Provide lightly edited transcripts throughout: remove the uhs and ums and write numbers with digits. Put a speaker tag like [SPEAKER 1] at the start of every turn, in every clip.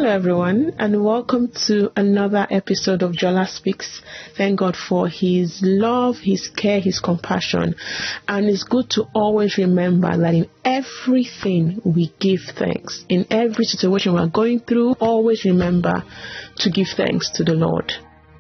[SPEAKER 1] Hello everyone, and welcome to another episode of Jola Speaks. Thank God for His love, His care, His compassion. And it's good to always remember that in everything we give thanks. In every situation we're going through, always remember to give thanks to the Lord.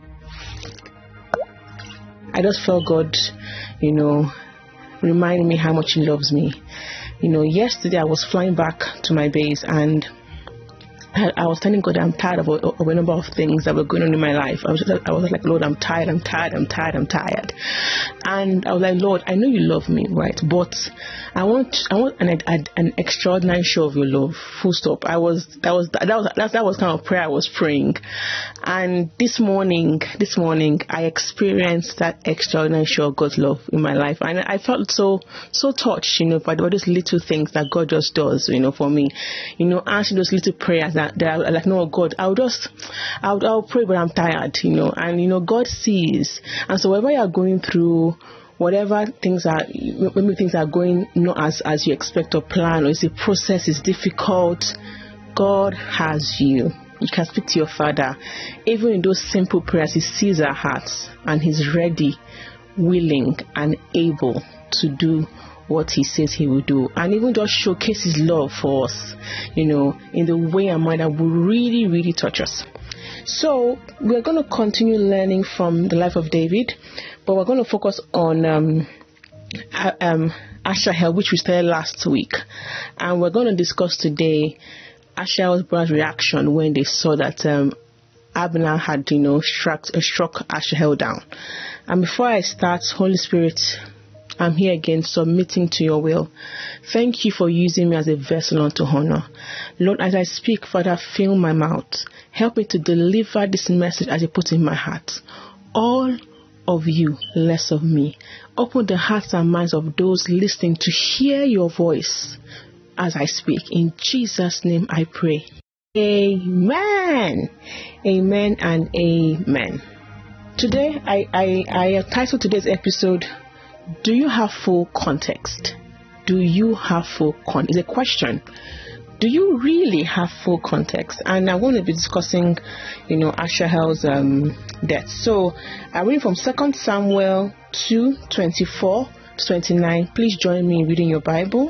[SPEAKER 1] I just felt God, reminding me how much He loves me. Yesterday I was flying back to my base and I was telling God I'm tired of a number of things that were going on in my life. I was like, Lord, I'm tired. And I was like, Lord, I know you love me, right? But I want an extraordinary show of your love. Full stop. That was kind of prayer I was praying. And this morning, I experienced that extraordinary show of God's love in my life, and I felt so touched, by all those little things that God just does, for me, answering those little prayers that I like, no, God, I'll pray, but I'm tired, and God sees. And so wherever you're going through, whatever things are going not as you expect or plan, or the process is difficult, God has you. You can speak to your Father. Even in those simple prayers, He sees our hearts and He's ready, willing and able to do what He says He will do, and even just showcase His love for us, in the way and manner that will really, really touch us. So we're going to continue learning from the life of David, but we're going to focus on Asahel, which we started last week, and we're going to discuss today Asahel's brother's reaction when they saw that Abner had, struck Asahel down. And before I start, Holy Spirit, I'm here again submitting to your will. Thank you for using me as a vessel unto honor. Lord, as I speak, Father, fill my mouth. Help me to deliver this message as you put in my heart. All of you, less of me. Open the hearts and minds of those listening to hear your voice as I speak. In Jesus' name I pray. Amen. Amen and amen. Today, I titled today's episode, Do you have full context? Do you have full context? It's a question. Do you really have full context? And I'm going to be discussing, Asahel's death. So I'm reading from 2 Samuel 2:24 to 29. Please join me in reading your Bible.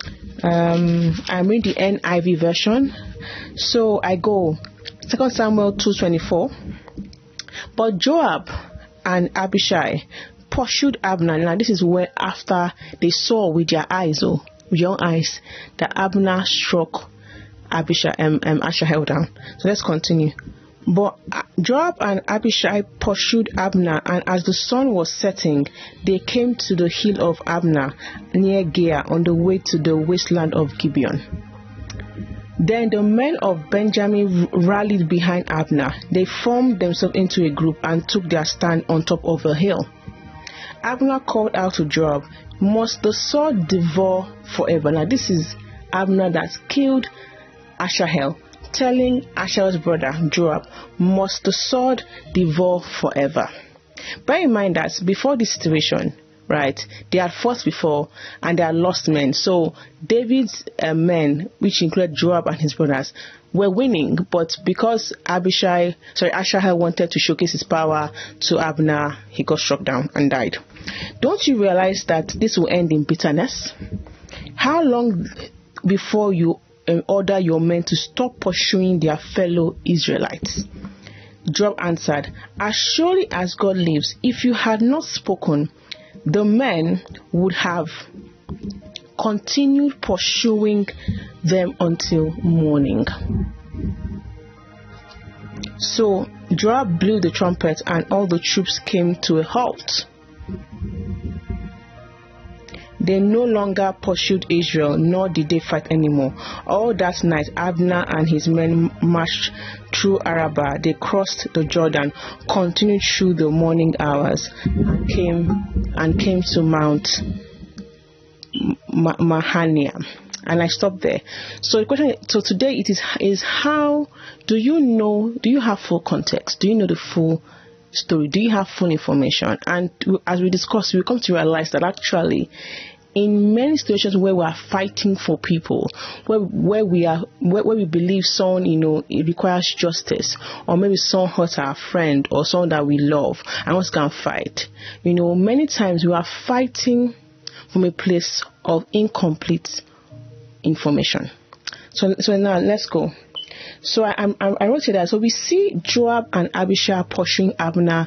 [SPEAKER 1] I'm reading the NIV version. So I go 2 Samuel 2:24. But Joab and Abishai pursued Abner. Now this is where after they saw with their eyes, that Abner struck Asahel down. So let's continue. But Joab and Abishai pursued Abner, and as the sun was setting, they came to the hill of Abner near Giah on the way to the wasteland of Gibeon. Then the men of Benjamin rallied behind Abner. They formed themselves into a group and took their stand on top of a hill. Abner called out to Joab, "Must the sword devour forever?" Now this is Abner that killed Asahel, telling Asahel's brother Joab, "Must the sword devour forever?" Bear in mind that before this situation, right, they had fought before and they had lost men. So David's men, which included Joab and his brothers, were winning, but because Asahel wanted to showcase his power to Abner, he got struck down and died. Don't you realize that this will end in bitterness? How long before you order your men to stop pursuing their fellow Israelites? Joab answered, "As surely as God lives, if you had not spoken, the men would have continued pursuing them until morning." So Joab blew the trumpet and all the troops came to a halt. They no longer pursued Israel, nor did they fight anymore. All that night, Abner and his men marched through Arabah. They crossed the Jordan, continued through the morning hours, and came to Mount Mahanaim. And I stopped there. So the question, today it is how do you have full context? Do you know the full story? Do you have full information? And as we discuss, we come to realize that actually in many situations where we are fighting for people, where we believe someone, it requires justice, or maybe someone hurt our friend or someone that we love and wants to fight, many times we are fighting from a place of incomplete information. So now let's go. So I wrote it that. So we see Joab and Abishai pursuing Abner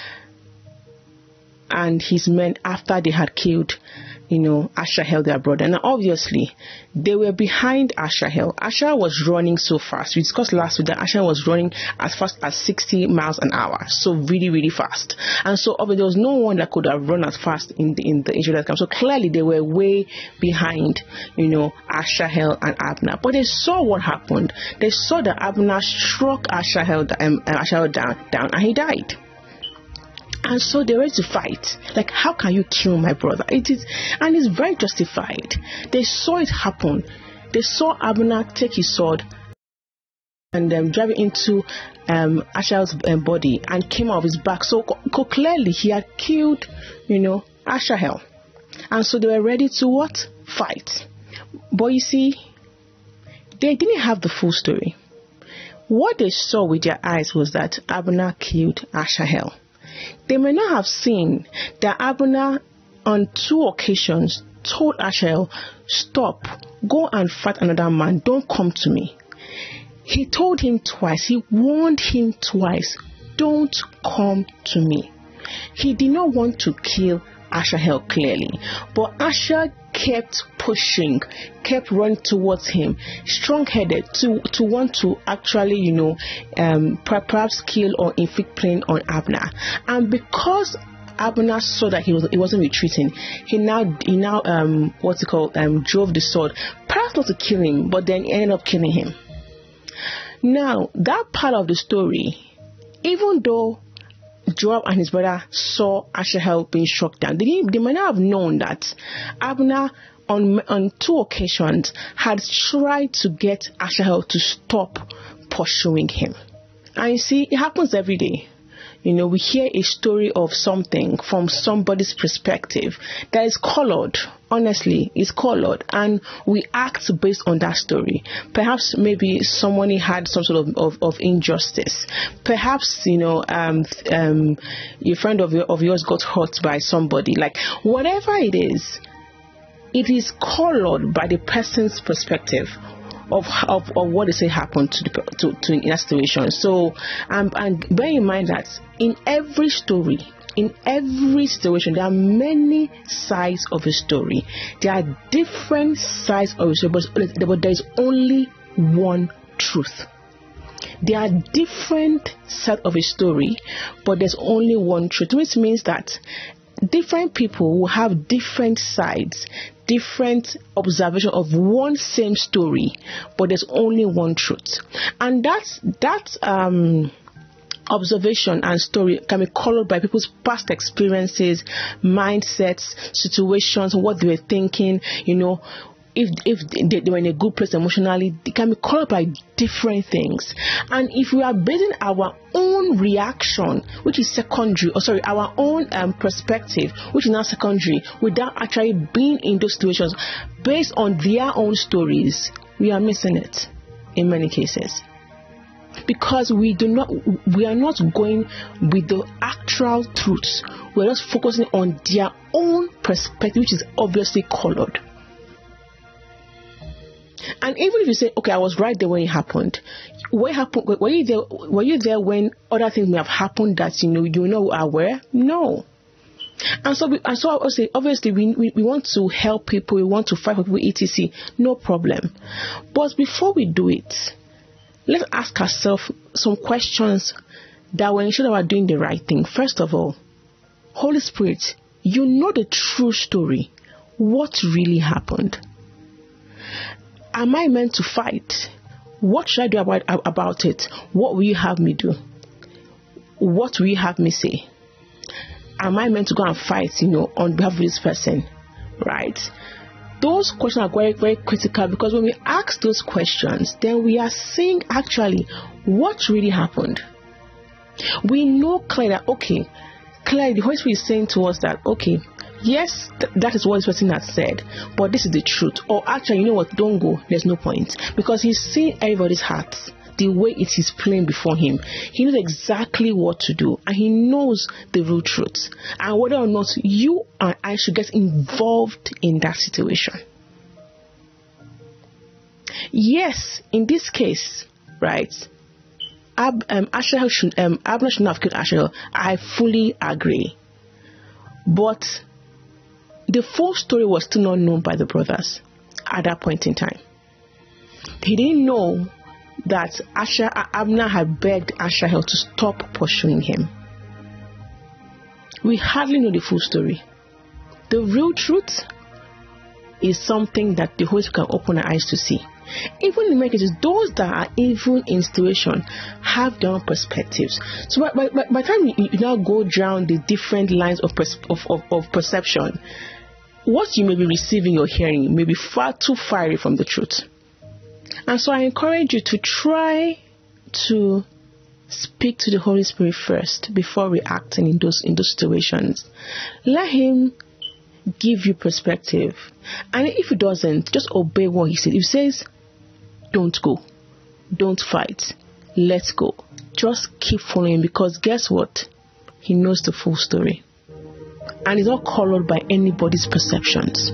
[SPEAKER 1] and his men after they had killed, Asahel, their brother. Now, obviously, they were behind Asahel. Asahel was running so fast. We discussed last week that Asahel was running as fast as 60 miles an hour. So really, really fast. And so obviously, there was no one that could have run as fast in the Israelite camp. So clearly, they were way behind, Asahel and Abner. But they saw what happened. They saw that Abner struck Asahel down, and he died. And so they were to fight. Like, how can you kill my brother? And it's very justified. They saw it happen. They saw Abner take his sword and drive it into Asahel's body and came out of his back. So clearly he had killed, Asahel. And so they were ready to what? Fight. But you see, they didn't have the full story. What they saw with their eyes was that Abner killed Asahel. They may not have seen that Abner on 2 occasions told Asahel, stop, go and fight another man, don't come to me. He told him twice, he warned him twice, don't come to me. He did not want to kill Asahel clearly, but Asahel kept pushing, kept running towards him, strong-headed to want to actually, perhaps kill or inflict pain on Abner. And because Abner saw that he wasn't retreating, he now drove the sword, perhaps not to kill him, but then ended up killing him. Now, that part of the story, even though Joab and his brother saw Asahel being struck down, they might not have known that Abner on 2 occasions had tried to get Asahel to stop pursuing him. And you see, it happens every day. We hear a story of something from somebody's perspective that is colored. Honestly, it's colored, and we act based on that story. Perhaps maybe someone had some sort of injustice. Perhaps a friend of yours got hurt by somebody. Like, whatever it is colored by the person's perspective of what they say happened to in that situation. So and bear in mind that in every story, in every situation, there are many sides of a story. There are different sides of a story, but there is only one truth. There are different sides of a story, but there's only one truth, which means that different people will have different sides, different observation of one same story, but there's only one truth. And that observation and story can be colored by people's past experiences, mindsets, situations, what they were thinking, if they were in a good place emotionally. They can be colored by different things. And if we are basing our own reaction, which is secondary, our own perspective, which is not secondary, without actually being in those situations, based on their own stories, we are missing it in many cases. Because we are not going with the actual truths. We're just focusing on their own perspective, which is obviously colored. And even if you say, okay, I was right there when it happened, what happened? Were you there when other things may have happened that are aware? No. And so I would say, obviously, we want to help people, we want to fight for people, etc. No problem. But before we do it, let's ask ourselves some questions that will ensure that we're doing the right thing. First of all, Holy Spirit, you know the true story. What really happened? Am I meant to fight? What should I do about it? What will you have me do? What will you have me say? Am I meant to go and fight, on behalf of this person? Right? Those questions are very, very critical, because when we ask those questions, then we are seeing actually what really happened. We know clearly that, okay, clearly the Holy Spirit is saying to us that, okay, Yes, that is what this person has said, but this is the truth. Or actually, you know what, don't go, there's no point. Because he's seeing everybody's hearts, the way it is playing before him. He knows exactly what to do, and he knows the real truth. And whether or not you and I should get involved in that situation. Yes, in this case, right, Abner should not have killed Asahel. I fully agree. But the full story was still not known by the brothers at that point in time. They didn't know that Abner had begged Asahel to stop pursuing him. We hardly know the full story. The real truth is something that the Holy Spirit can open our eyes to see. Even in many cases, those that are even in situation have their own perspectives. So by the time you now go down the different lines of perception, what you may be receiving or hearing may be far too far from the truth. And so I encourage you to try to speak to the Holy Spirit first before reacting in those situations. Let Him give you perspective. And if He doesn't, just obey what He said. If He says, don't go, don't fight, let's go, just keep following, because guess what? He knows the full story. And it's not colored by anybody's perceptions.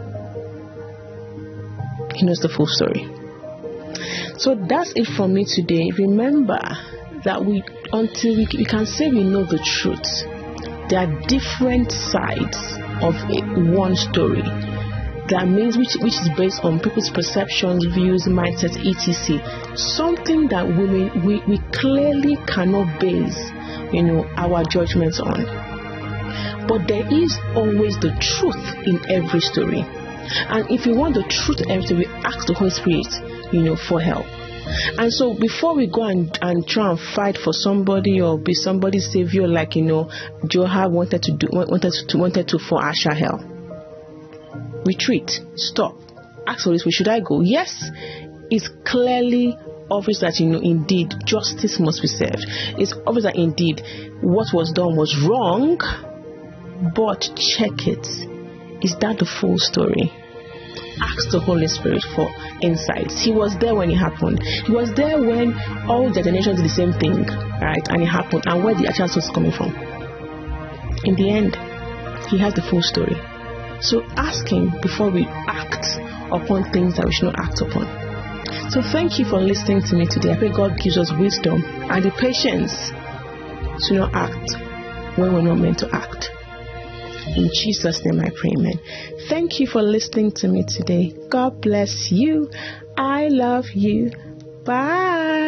[SPEAKER 1] He knows the full story. So that's it from me today. Remember that until we can say we know the truth, there are different sides of one story. That means which is based on people's perceptions, views, mindsets, etc. Something that we clearly cannot base, our judgments on. But there is always the truth in every story. And if we want the truth in every story, we ask the Holy Spirit, for help. And so before we go and try and fight for somebody or be somebody's savior, like Joab wanted to for Asahel, retreat, stop, ask the Holy Spirit, should I go? Yes, it's clearly obvious that indeed justice must be served. It's obvious that indeed what was done was wrong, but check it. Is that the full story? Ask the Holy Spirit for insights. He was there when it happened. He was there when all the generations did the same thing, right? And it happened. And where the actual source is coming from? In the end, He has the full story. So ask Him before we act upon things that we should not act upon. So thank you for listening to me today. I pray God gives us wisdom and the patience to not act when we're not meant to act. In Jesus' name I pray, amen. Thank you for listening to me today. God bless you. I love you. Bye.